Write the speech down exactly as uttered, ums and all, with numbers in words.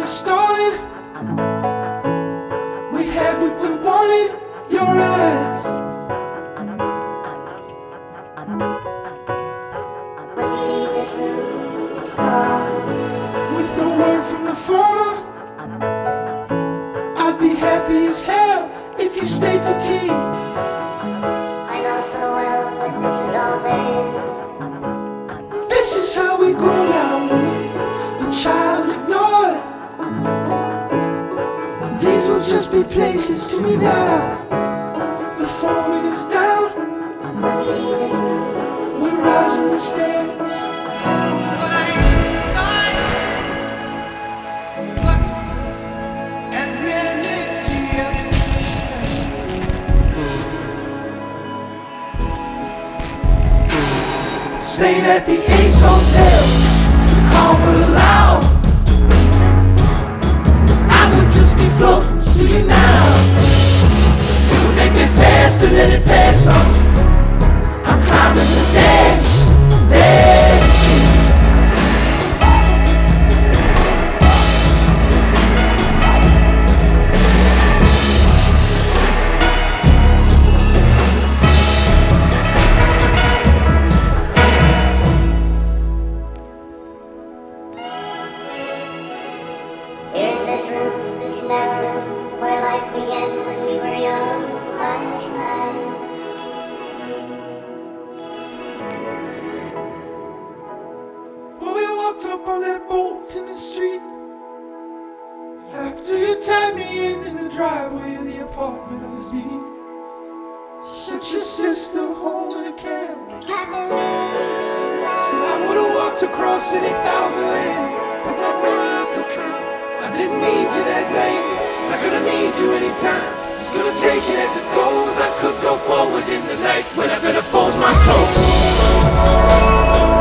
have stolen. We had what we wanted, your eyes. When we leave this room, it's gone. With no word from the former, I'd be happy as hell if you stayed for tea. I know so well that this is all there is. This is how we grow now, a child ignored. These will just be places to me now. The foreman is down, When we leave this room, we're rising the stairs. Staying at the Ace Hotel, the calm will allow. I would just be floating to you now. It would make me pass to let it pass on. I'm climbing the dash, that ski. here in this room, this narrow room, where life began when we were young, I smile. When we walked up on that boat in the street, after you tied me in in the driveway of the apartment I was being, sent your sister home in a cab. Said I would've walked across any thousand lands. I didn't need you that night, not gonna need you anytime. Just gonna take it as it goes. I could go forward in the night, but I better fold my clothes.